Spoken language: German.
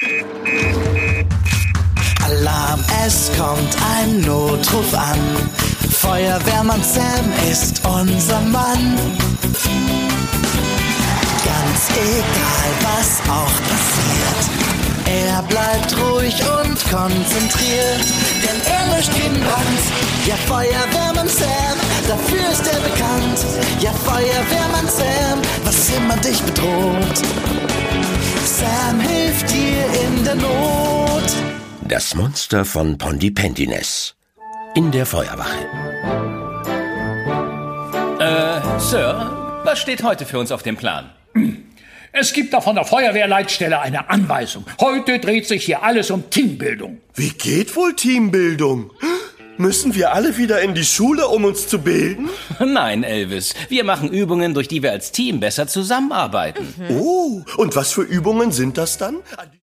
Alarm, es kommt ein Notruf an. Feuerwehrmann Sam ist unser Mann. Ganz egal, was auch passiert, er bleibt ruhig und konzentriert, denn er löscht jeden Brand. Ja, Feuerwehrmann Sam, dafür ist er bekannt. Ja, Feuerwehrmann Sam, was immer dich bedroht, Sam hilft dir in der Not. Das Monster von Pondypendenez in der Feuerwache. Sir, was steht heute für uns auf dem Plan? Es gibt da von der Feuerwehrleitstelle eine Anweisung. Heute dreht sich hier alles um Teambildung. Wie geht wohl Teambildung? Müssen wir alle wieder in die Schule, um uns zu bilden? Nein, Elvis. Wir machen Übungen, durch die wir als Team besser zusammenarbeiten. Oh, und was für Übungen sind das dann?